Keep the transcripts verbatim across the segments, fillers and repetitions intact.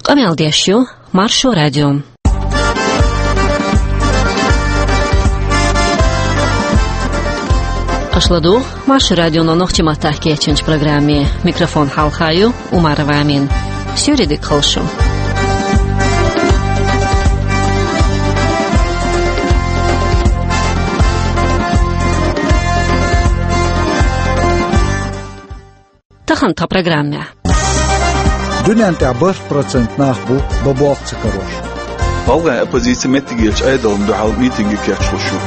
Qamel Marşo Radyo. Ашладу Маршо Радионо нохчима tahkiyatchi programmi. Mikrofon halxayu Umarova Amin. Сюридик халшу. Тахан та программе. Дунянта баш процент нахбу бабуакцы корош. Алга оппозиция метигелч айдалым духал митинги кячлушу.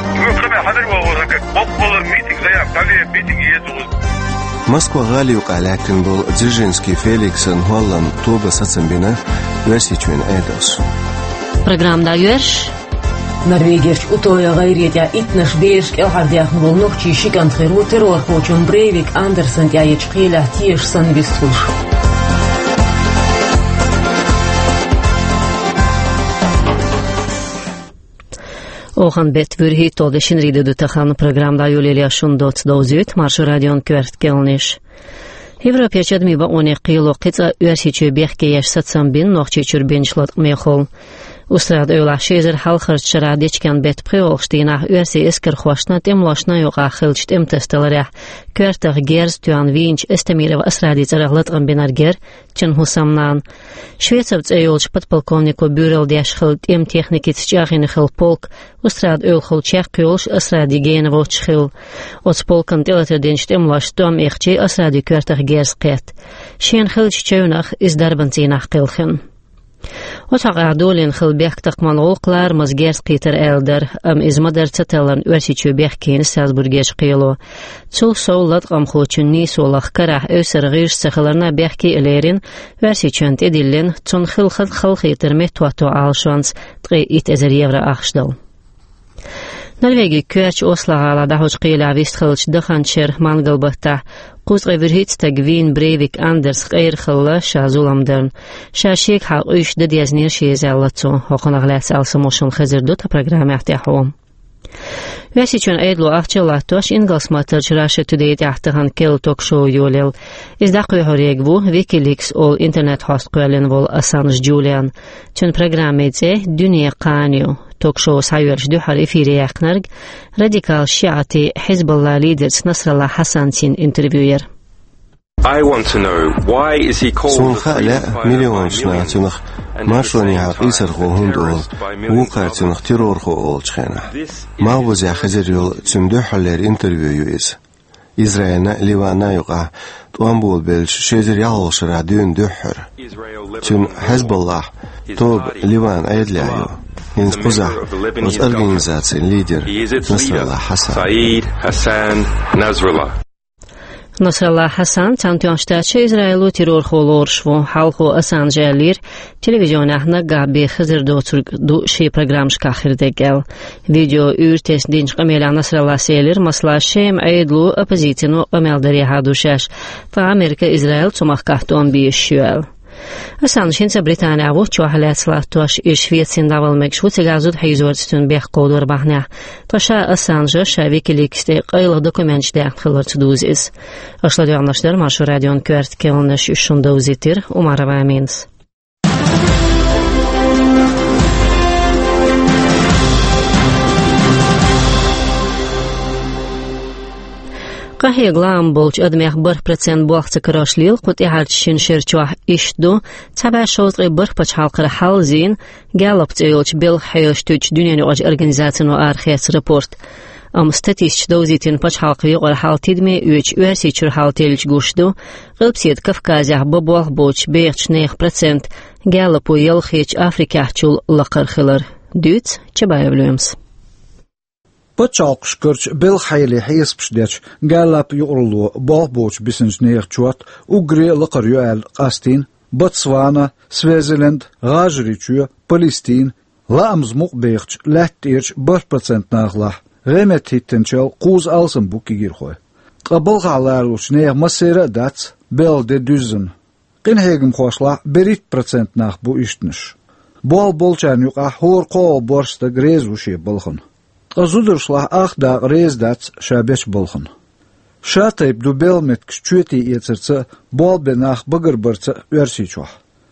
Москва галиюк алякин был Дзержинский Феликсен Холлан Туба Сацамбина Версичвин Эйдос. Программда Юрш Норвегияч утоя гайрия итнаш бешк элхардях был ногчи шикан херу террор хочун Брейвик Андерсон яич қиля тиеш сан вистулш. Ohan bet vurhit och det kinride du tahan programda Julia Shundot dozut Marşo Radyon kvert gelnish. Европа чадми ба они қило қица уерсичу бехке яш сатсам бин нохчи чурбенчлот мехол. Усрад ойла шезер халхарт шарадичкан бет приолштина уерси эскер хвашна темлашна юга хилчт эмтестеларя. Квертер герз туан винч эстемиров асрадиц раглатган бинаргер чин хусамнан. Швецовц эйолч подполковнику бюрел дяшхилт эм техникиц чахин хил полк. Усрад ойл хил чах кюлш асради генево чхил. Оц полкан телатер денчт эмлаш туам эхчи асради квертер герз قيت شين خلش تشونخ إز دربنتينخ قلخن وتقع دولين خل بيخ تقمن غوقلار مزجيرس قيتر إلدر أم إز مدر تتلن ورسيتشو بيخ كين سازبورجيش قيلو تسول سولت قم خوچني سولخ كره أوسر غيرش سخلرنا بيخ كي إليرين ورسيتشون تدلين تون خل خل خل خيتر متواتو عالشانس تغي إت أزر يورا أخشدل Norvegi köç oslagala da hoç qila vist xilch daxancher mangalbata quzg'i virhit tagvin Breivik Anders qeyr xilla shazulamdan shashik haq ush da diaznir shezallatso hoqonaglas alsamoshun xazirdo ta programma ahtahom Весичун эйдлу ахчелатош ингалсматер чраше тудейт ахтахан кел ток-шоу юлел. Издақуй хорегву Wikileaks ол интернет хост қуэлен вол Assange Julian. Чун программезе Дүния Қаню ток-шоу сайверш духар эфире яқнарг радикал шиати Хизбалла лидерс Насралла Хасантин интервьюер. I want to know why is he called Сонха ла миллион шнатунах машони хақисар хохундол وقعت تنخ تيرور خو أولشخنا ما وزع خزريول تمدو حلر انترفيو إز إسرائيل ليوانا يقع توامبول بلش شزر يالش راديون دحر تن حزب الله توب ليوان أيدلايو ينس قزح وز أرغنيزاتي ليدر نصر الله حسن Saeed Hassan Nasrallah Nasrallah Hassan tantiyanştaçı İsrail'u terör xolorşvu halxu Assange'lir televizyonahna gabi xizir doturdu şey program şkaxirde gel. Video ürtes dinç qamela Nasrallah selir masla şem aydlu opozitinu qameldari hadushash fa Amerika İsrail tumaq qahton bi şüel. Assange hinsa Britaniya bu çoğalat slatosh İşvietsin davalmek şu tegazud hayzortun bex qodur bahna. Taşa Assange Wikileaks'te qaylı dokumentdə xilirtuduz is. Aşladı anlaşlar Marşo Radyon kvert kelnish üçündə uzitir Umarova Amins. قهي غلام بولج أدميخ بر برسنت بوقت كراشليل قد إحارتشين شرچوح إشدو تبع شوط بر بچ حلقر حالزين غالبت إيوش بيل حيوشتوش دنيانو أج أرغنزاتنو آرخيس رپورت أم ستاتيش دوزيتين بچ حلقي غر حال تدمي üç üersiçur حال تيلش گوشدو غلبسيت كفكازيح ببوغ بوش بيخش نيخ برسنت غالبو يلخيش أفريكاحچول لقر خلر دوت چبايا بلومس Bacalqış qırç bel xayli hayes pişdəç gəlap yuqrulu bağ boç bisins neğ çuat ugri laqar yual qastin Botswana Swaziland Gajriçu Palestin lams muqbeğç ləhtirç bir prosent nağlah Remet hittençel quz alsın bu kigirxoy qabıl qalar uç neğ masera dats bel de düzün qin hegim xoşla bir prosent nağ bu iştniş bol bolçan yuqa hor qo borsta grez uşi bulğun Azudurşlah axda rezdats şabeç bolxun. Şatayb du belmet kçüti yetirtsa bol benax bıgır bırtsa örsiçoh.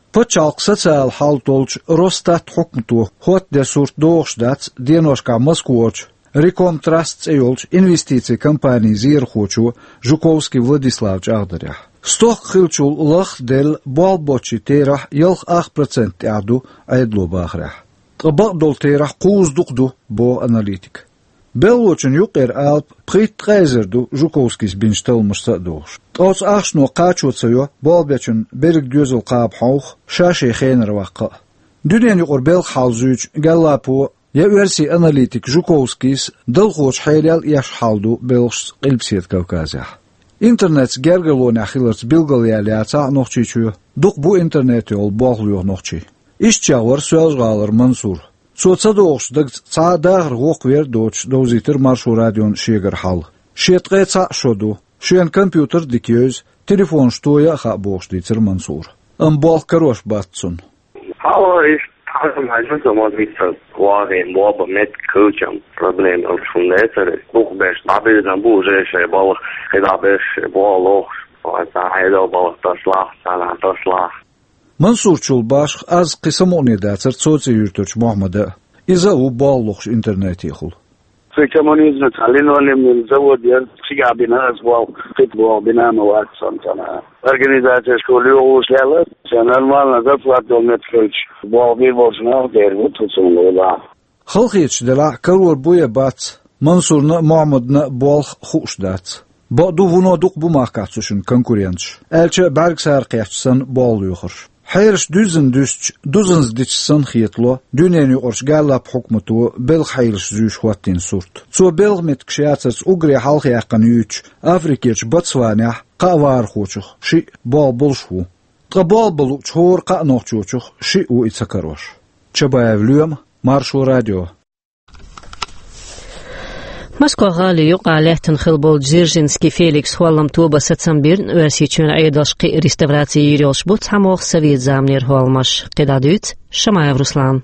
Почалк социал халтолч Росстат хукмту хот де сурт доошдац деношка Москвоч Реком Траст цеолч инвестиции компании Зирхочу Жуковский Владиславович Ахдарях. Стох хилчул лах дел балбочи терах елх ах процент аду айдло бахрах. Табак дол терах куз дукду бо аналитик. Беллочен юкер алп прит трезерду Жуковский бинштел мштадош. Тос ахшно качуцеё балбечен берг дюзел кап хаух шаши хейнер ваqa. Дюнен юкер бел халзуч галапо я версии аналитик Жуковскис долгоч хайлял яш халду белш қилпсет Кавказях. Интернет гергалоне ахиларц билгалияляца нохчичу. Дук бу интернет йол боглуyor нохчи. Ишчавар сөзгалар Мансур. Соцадош даг цадагр гоквер доч дозитер маршу радион шегер хал. Шетгеца шоду. Шен компьютер дикёз телефон штоя ха боштитер Мансур. Ам бол корош батсун. Hallo, ich habe manchmal so mal mit war in Bob mit Coaching Problem und von der Buch best aber dann Buche ist ball gedacht ball los was da hello ball das lach sana das lach Mansur Chulbash az qismoni dacer tsoci yurtch Muhammad iza u ballox internet ykhul Коммунизм, Алиноlim, завод, я всегда бина звал, фитбол, бина моват, сантана. Организация школы ушляла, все нормально, зарплату нет ключ. Бол бил знал, дер вот тут сумла. Халхич дела карор буя бац, Мансурна Мухаммадна болх хушдац. Баду вуно дук бумакатсушун конкурентш. Элче баргсар qiyachsan bol yuxur. Hayrish düzün düzç, düzünz diçsin xiyetlо, düneni orş gallap hukmutu bel hayrish züş xwattin surt. So belgmet kşiyatsats ugri halqi yaqan üç, Afrikirç Botswana qavar xoçuq, şi bol bolşu. Qabal bolu çor qa noqçuq, şi u itsakaroş. Çabayevlüyem, Marşu Radio. Москва غالي يقع لهتن خلبول جزيرجنسكي فيليكس خوالم توبا ستسنبيرن ورسيتشون عيداش قي ريستوراتي يريوش بوت حموخ سويت زامنير هوالمش قدادوت شمايف روسلان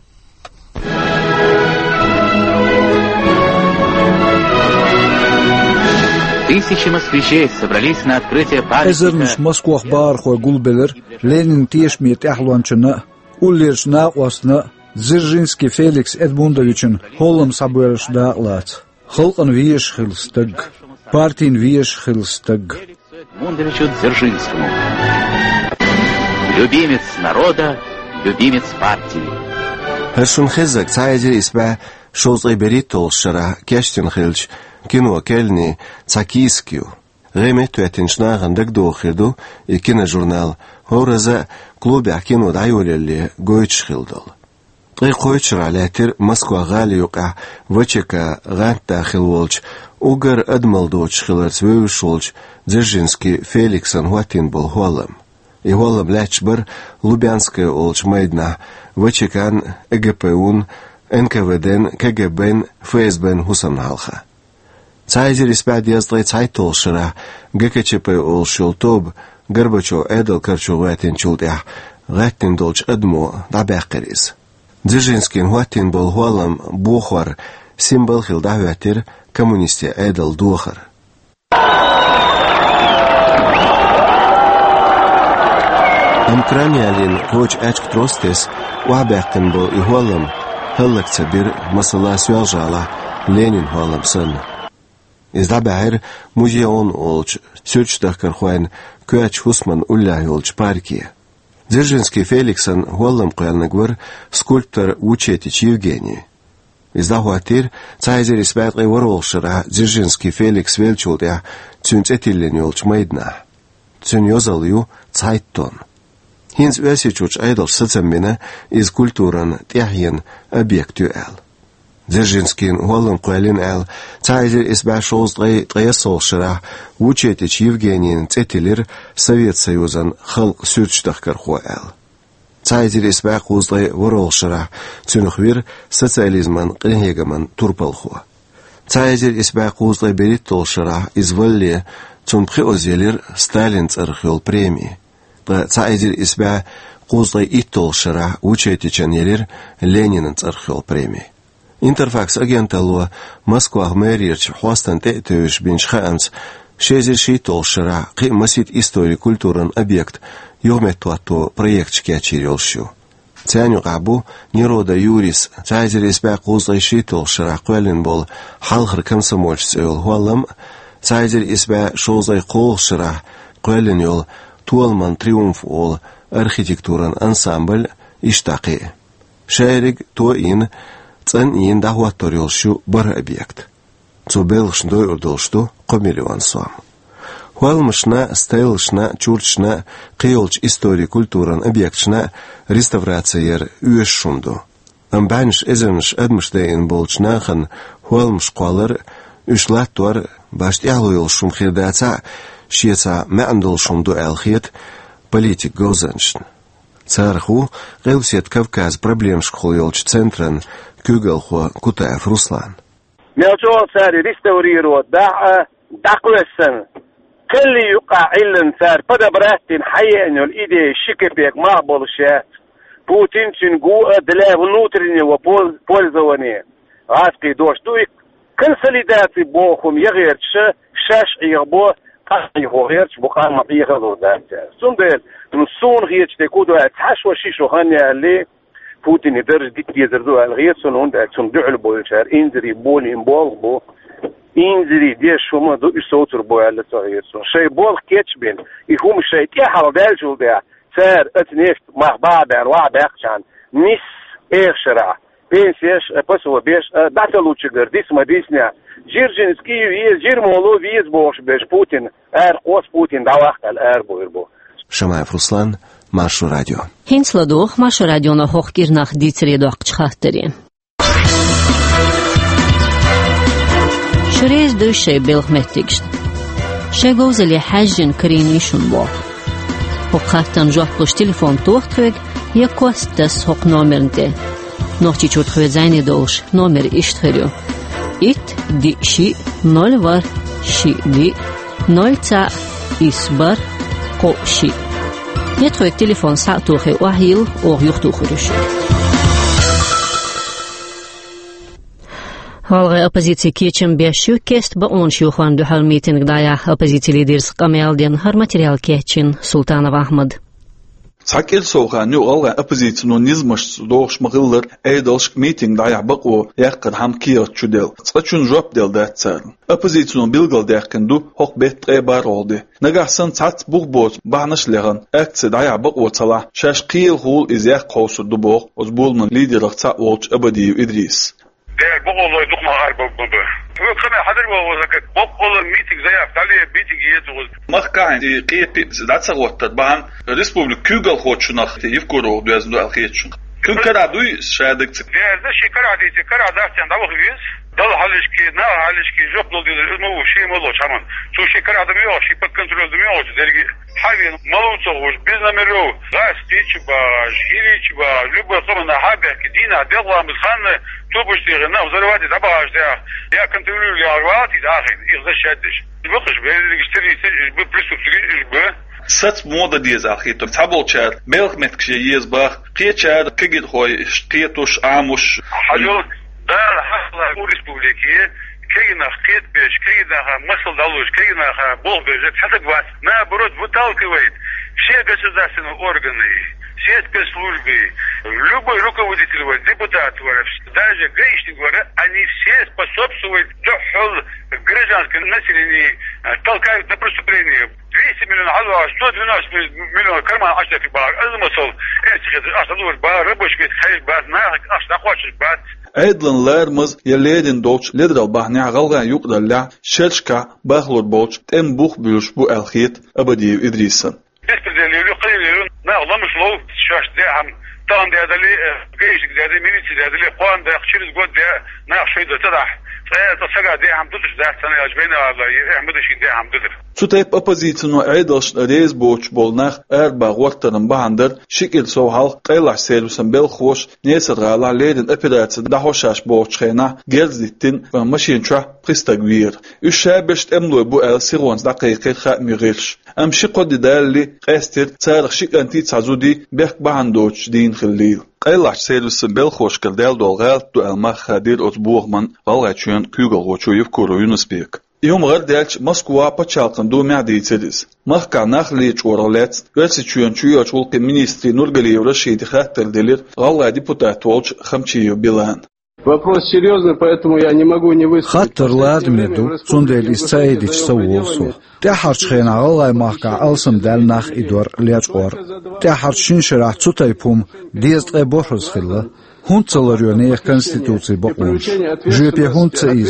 Тысячи москвичей собрались на открытие памятника. Эзернш Москва бар хо гулбелер Ленин тешмет ахланчына уллершна осна Дзержинский Феликс Эдмундовичен холлам саберш даалат. Холкан виеш хилстаг, партин виеш хилстаг. Эдмундовичу Дзержинскому. Любимец народа, любимец партии. Hershun khizak tsaydir isba shozg'i beritol shara kashtin khilch kino kelni tsakiskiu. Remet tuatinshnagan dagdo khirdu ikina jurnal horaza klubi kino dayoleli goych khildal. Qi qoychra latir Moskva gali yuqa vachika ganta khilwolch ugar admaldoch khilats vewsholch Дзержинский Феликсан huatin bol holam. И холам лячбар Лубянская олч майдна вачикан ЭГПУн НКВДн КГБн ФСБн хусан халха. Цайзер испад язлай цайтол шара ГКЧП ол шултоб Горбачев эдал карчуватин чулдя гаттин долч адмо дабяккерис. Дзержинскин хуатин бол холам бухвар символ хилдаватир коммунисте эдал духар. Амкраниалин коч ачк тростес уабяқтын бол ихуалам хыллакца бир масала сюалжала Ленин хуалам сын. Изда бәхір музеон олч сөчтах кархуайн көач хусман улляхи олч парки. Дзержинский Феликсан хуалам қуялнагвар скульптор Учетич Евгений. Изда хуатир цайзер испәт ғайвар олшыра Дзержинский Феликс велчулдя цүнцетиллен олч майдна. Цүн йозалью цайттон. Hins ösichuch aydal sitsamina iz kulturan tihyin objektüel. Дзержинскин холлам qwalin al tsayzer isbashoz dray draysolshira Учетич Евгенийн цетилер Совет Союзан халq sürçdakar qwal. Tsayzer isbaqozdray vorolshira tsünkhvir sotsializman qinhegaman turpalxu. Tsayzer isbaqozdray beritolshira izvolli tsunpri ozelir Stalin tsarxyol премии. Цайзер испа қозлай иттол шыра Учетичен елер Ленинін цархел премии. Интерфакс агенталуа Москва мэрирч хуастан тетөш бинчхаанс Шезер шейтол шыра қимасит история культуран объект йометуату проектчики очерилщу. Цяню габу нерода юрис цайзер избак узлай шейтол шыра қуэлин бол халхыр комсомольц өл хуалам цайзер избак шозлай қол шыра қуэлин өл туалман триумф ол архитектуран ансамбль иштақи. Шайрик то ин цэн ин дахуатторилщу бар объект. Цубелшндой урдолшту комилион сом. Хуалмышна, стейлшна, чурчна, қиолч история культуран объектшна реставрацияр үйеш шумду. Амбанш эземш адмыштейн болчнахан хуалмш қуалар үшлаттуар башт ялуил шум хирдаца шиеца мәндол шумду әлхет политик гозаншн. Царху гелсет Кавказ проблемшк хуйолч центран күгелху Кутаев Руслан. Мелчо цари реставрировать да дақлеssen كل يقع علن صار بدا براتين حي انه الايدي شكبك ما بولشات بوتين تشنغو دلا ونوترني وبول بول زواني عاسقي دوش دوي كونسوليداتي بوخم يغيرش شاش يغبو قاي هو غيرش بقى ما بيغلو دات سوندل نسون غيرش تكودو تحشوا شيشو هاني اللي بوتين يدرج ديك يزردو الغير سون هند تندع البولشار انزري بول امبول بو إنزلي دي شوما دو يسوتر بوالة تغيرسون شي بول كيتشبين يكون شي تيحر دالجول ديا سار اتنفت مخبع بان وع باقشان نس ايغ شرع بين سيش بسوا بيش داتلو تشغر ديس ما ديسنيا جيرجين سكيو يز جير مولو ويز بوش بيش بوتين ار قوس بوتين داواخت الار بويربو Шамаев Руслан, Маршу радио. Хинсладох, Маршу радио на хохкирнах дицредуах чхахтери. شريز دوشي بيلغمتيكش شاقوز اللي حاجن كرينيشن بوخ وقاتن جوحلوش تليفون توختوك يكوستس هوق نومرنتي نوختي چوتخوي زيني دوش نومر اشتخريو ات دي شي نول وار شي دي نول تا اسبر قو شي يتخوي تليفون ساعتوخي وحيل او يختو خروش Halga oppositsiya keçim beşü kest ba on şuxan duhal miting daya oppositsiya liders Qameldin har material keçin Sultanov Ahmad. Sakil soğan nu alga oppositsiyanın nizmaş doğuş mağıllar eydalşk miting daya baqo yaqır ham kiyat çudel. Saçun job del datsar. Oppositsiyanın bilgal dayakindu hoq bet ebar oldu. Nagahsan sat buğbot bağnışlığın aktsi daya baqo tsala şaş qiyil hul izyak qawsudu boq ozbulman liderlik ta olç abadi İdris. ده بقول يدق ما غير بقول هو كما حضر وذاك بقول الميتنج زي افتالي ميتنج يدغ ما كان قيت ذات وقت طبعا ريسبوبليك كوغل خوتشنخ يفكروا دوزنو الخيتشن كم كرا دوي شادك ده شي كرا دي كرا داستان داو غيز دل حالش كي نا حالش كي جوب دول دي مو شي مولو شامن شو شي كرا دمي او شي بكنترول دمي او درجي حاجه مولوتو وش بيزنمرو غاس تيچ با جيريچ با لوبا صمنا حاجه كدينا دغلا مسخن توبش تيغنا وزرواتي تبعش ده يا كنترول يا رواتي داخل يغز شادش بقش بيشتري ببريسو تجي سات مودا ديز اخيتو تابل چار ملك متكشي يز باخ قيچار كيد خوي قيتوش اموش حلو ده حصل ريسبوبليكيه كينا قيد بيش كينا مسل دالوش كينا بول بيش حسب واس ما برود بуталкивает все государственные органы все спецслужбы любой руководитель депутат даже гаишник они все способствуют дохол гражданского населения толкают на преступление двести миллионов алва сто двенадцать миллионов карман ашта في бар المصل ايش اصلا бар рабочий خير бар на اشتا хочешь бар Eydlanlarımız yerlerin doç lederal bahne galgan yuqdalla şelşka baxlod boç tem buh buluş bu elxiyet abadiyev İdris'in. Беспределили, қилили, на ламыш лов, шаш де хам тан де дали, гейшик де де милиции де дали, қан де через год де на шойда тадах. Это сага де хам тудыш да сана яжбена алла, ахмедшин де хам тудыр. Tutayıp opozitsiyonu eydalş rez boç bolnaq er bağwaqtların bahandır şikil soğal qaylaş servisin bel xoş nesir gala lerin operasiya da hoşaş boç xena geldittin ve maşinça pristagvir. Üşə beş emlo bu el sirons daqiqi xamirish. Am şiqod dalli qastir tsarx şikanti tsazudi bek bahandoç din xillil. Qaylaş servisin bel xoş qildal dolgal tu alma xadir otbuğman qalgaçın kügol qoçuyub koru Yunusbek. يوم غير دالش مسكوا بتشالقن دو معديتدز مخكا نخليج ورلات ورسيتشون شوية شولق министри نورغلي ورشيد خاطر دلير غلا депутат волч خمчиё билан. Вопрос серьезный, поэтому я не могу не высказать. خاطر لادميدو صندل إستايدش سووسو تحرش خينا غلا مخكا ألسم دال نخ إدور ليجور تحرش شنشرع تسوتايبوم ديزت أبوحرز خلا هون تلريونية конституции بقونش جوبي هون تسايز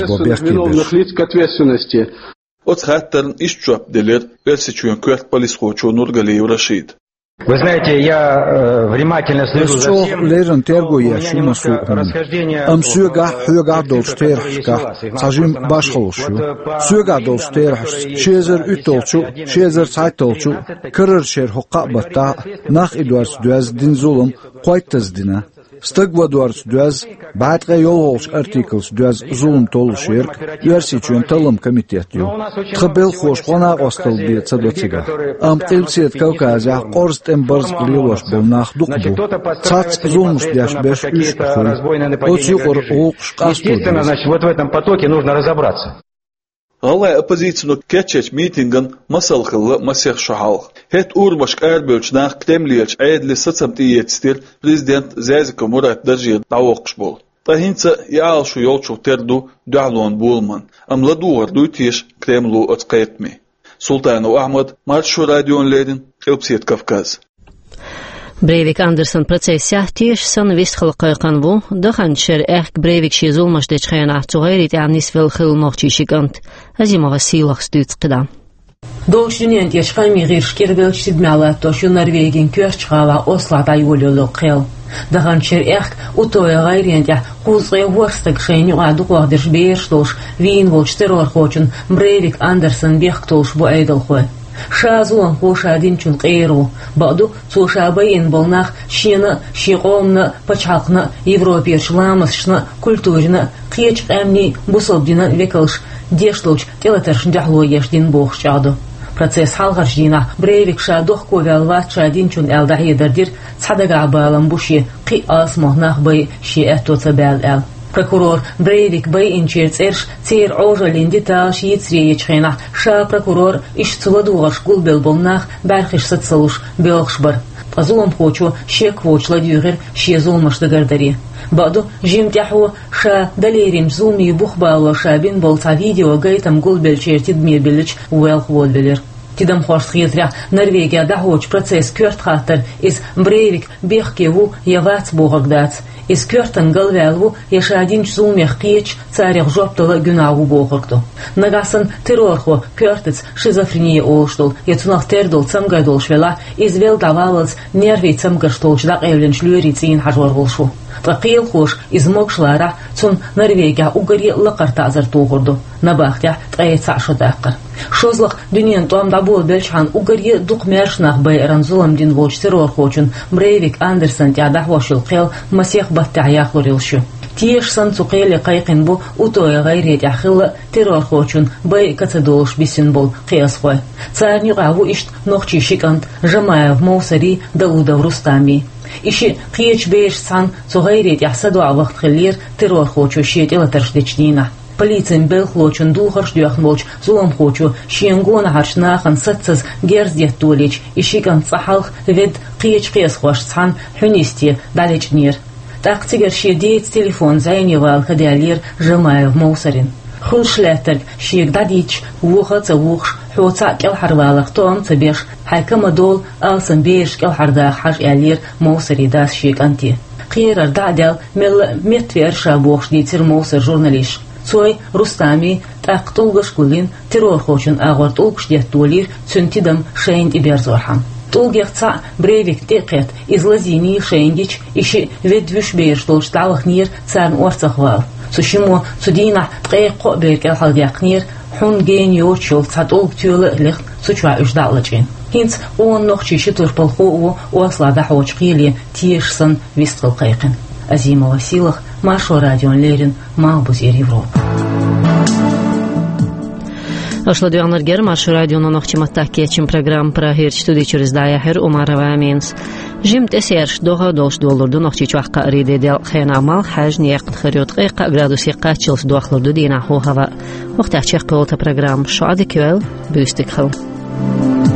ببيحكي От хаттарн ишчуап делер версичуен кверт полисхочу Нургали Рашид. Вы знаете, я э, внимательно слежу за всем. Лерен тергу я шумасу. Ам сюга хюга долштерхка. Сажим башхолшу. Сюга долштерхш. Шезер ütolchu, шезер сайтолchu. Кырыр шер хукабата нах идварс дуаз динзулум қойтыз дина. Стыгва дуарс дуаз баатга йололш артиклс дуаз зулум толшерк версичуен талым комитетью. Тхабел хош қонақ остыл бе цадоцига. Ам қилсиет Кавказя қорст эмбарз глилош болнах дукбу. Цац зулмуш дяш беш үш хуй. Оцюқор олқш қасту. Естественно, значит, вот в этом потоке нужно разобраться. Аллай оппозицию кетчеч митинган масалхылы масех шахал. Хет урбаш әрбөлчнах Кремльеч әйдлі соцамтиетстер президент Зязика Мурат Дажир тауқш бол. Тахинца яалшу йолчу терду дуалуан булман. Амладуар дуйтиш Кремлу отқайтми. Султану Ахмад, Маршу радион ледин, Хелпсет Кавказ. Breivik Anderson procesja tieši san vistxalqay qanvu daxancher ehk Breivik shizul mashdech khayna tsughayrit anis vel khil moqchishikant azimova silaq stüts qidam Doşunent yaşqami girşkerbel sidmala toşu Norvegin körçqala Oslo'da yolulu qil. Daxancher ehk utoya gayriyentya quzgay worstak shaynu adu qadırş beştoş vin volchteror xochun Breivik Anderson beqtolş bu aydıl xoy. Шазуан хошадин чун қейру, баду цушабайын болнах шина, шиқомна, пачақна, европершламасшна, культурина, қиечқ әмни, бусылдина векалш, дешлуч, телатаршн дяхло ешдин боқшаду. Процесс халғаршдина, Брейвик шадух ковялват шадин чун әлдахидардир, цадага абалам буши, қи асмахнах бай ши әттоца бәл әл. Прокурор Брейвик бай инчерц эрш цер ожа линдита шиицрие чхена ша прокурор иш цуладугаш гулбел болнах бархиш сацалуш белхшбар азулам хочу шек вочла дюгер шезулмаш дагардари баду жимтяху ша далерим зулми бухбала шабин болца видео гайтам гулбел чертид мебелич уэлх волбелер Тидам хорс хитря Норвегия дахоч процесс кёрт хаттер из Брейвик бехкеву явац богагдац из кёртан галвелву яшадин зулмех киеч царях жоптала гюнаву богагду. Нагасан террорхо кёртец шизофрения олштол яцунах тердол цамгайдол швела из вел давалац нерви цамгаштолч дак эвлен шлюрицин хажор волшу. Тақил хош из мокшлара цун Норвегия угари лақарта азар туғырду. Набахтя тқайца шудаққыр. Шозлық дүниен туамда бол белчхан угари дуқ мершнақ бай ранзулам дин волч террор хочун Брейвик Андерсон тядах вашил қел масех баттаяқ лорилшу. Тиеш сан цуқели қайқин бу утоя ғайрет яхилы террор хочун бай кацадолш бисин бол қияс қой. Царнюғаву ишт ноқчи шикант Жамаев Моусари Даудов Рустами. Иши қиеч беш сан цуғайрет яхсаду авақт қилер террор хочу шетела таршдечнина. Полицейн бел хлочун духарш дюахмолч зулам хочу шиенгона харшнахан сатсыз герздет толич ишикан цахалх вед қиеч қиес хош цан хюнисти далечнир. Так цигер шедеец телефон зайневал хадиалир Жамаев Моусарин. Хулшлеттер шиек дадич уха цавухш حوصا كل حرواق توم تبيش حكم دول ألسن بيش كل حردا حاج ألير موسري داس شيك أنتي قير دعدل مل متفير شابوخش ديتر موسر جورناليش سوي رستامي تاقتولغش كلين ترور خوشن أغور تولغش ديت تولير تنتدم شين إبيرزورحم Толгехца Брейвик текет из лазини шендич иши ведвиш беш долш талах нир царн орцахвал. Сушимо судина тқеқо беркел халдяк нир хун ген йочул цатолг тюлы лих сучва уждалачин. Хинц он нохчи шитур полху у ослада хоучқили тиешсан вистқыл қайқин. Азимова силах Маршо радион Лерин Малбузер Европа. Ашладуянlar Маршо радионун охчиматтаки эчин программ про херч туди через дая хер Умарова Аминс. جيمت اسيرش دوغا دوش دولردو نوخچيچ وقا ريدي ديل خينا مال حاج نيق خريوت قيقا گرادوسي قاچلس دوخلردو دينا هو هوا وقتا چيق قولتا پروگرام شعادي كيوال بوستك خل